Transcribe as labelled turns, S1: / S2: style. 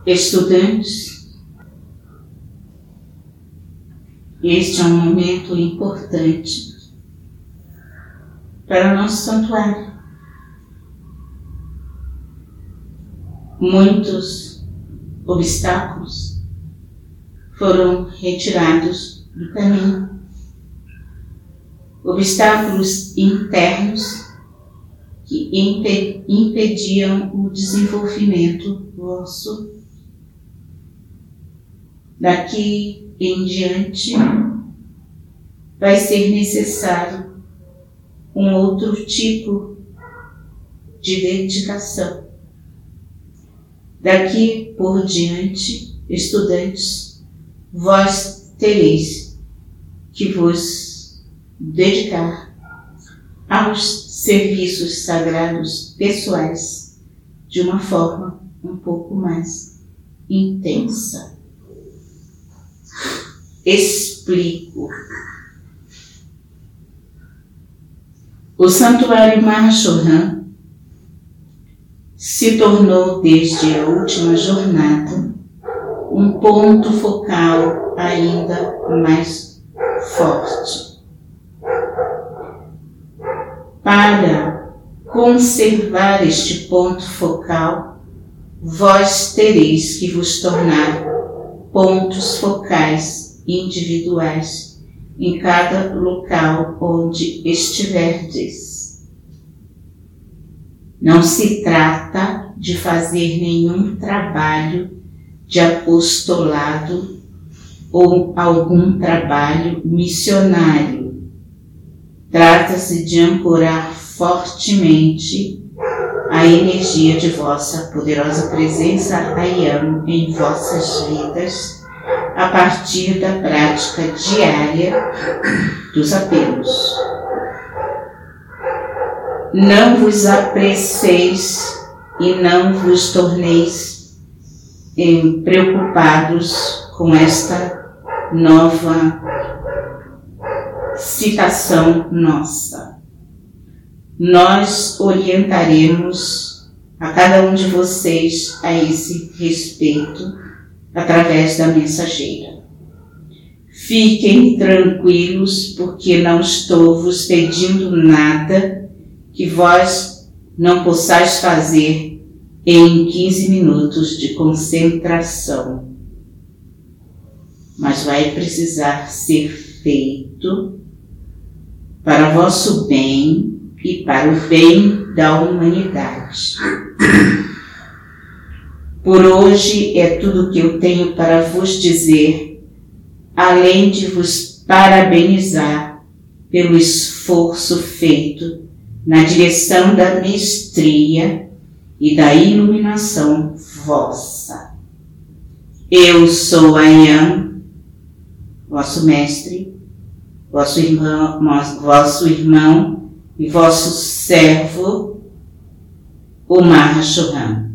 S1: Estudantes, este é um momento importante para o nosso santuário. Muitos obstáculos foram retirados do caminho. Obstáculos internos que impediam o desenvolvimento vosso. Daqui em diante vai ser necessário um outro tipo de dedicação. Daqui por diante, estudantes, vós tereis que vos dedicar aos serviços sagrados pessoais de uma forma um pouco mais intensa. Explico. O Santuário Mahashohan se tornou, desde a última jornada, um ponto focal ainda mais forte. Para conservar este ponto focal, vós tereis que vos tornar pontos focais individuais em cada local onde estiverdes. Não se trata de fazer nenhum trabalho de apostolado ou algum trabalho missionário. Trata-se de ancorar fortemente a energia de vossa poderosa presença Ayam em vossas vidas, a partir da prática diária dos apelos. Não vos apresseis e não vos torneis preocupados com esta nova citação nossa. Nós orientaremos a cada um de vocês a esse respeito através da mensageira. Fiquem tranquilos, porque não estou vos pedindo nada que vós não possais fazer em 15 minutos de concentração. Mas vai precisar ser feito para vosso bem e para o bem da humanidade. Por hoje é tudo o que eu tenho para vos dizer, além de vos parabenizar pelo esforço feito na direção da mestria e da iluminação vossa. Eu sou Ayam, vosso mestre, vosso irmão e vosso servo, o Mahashohan.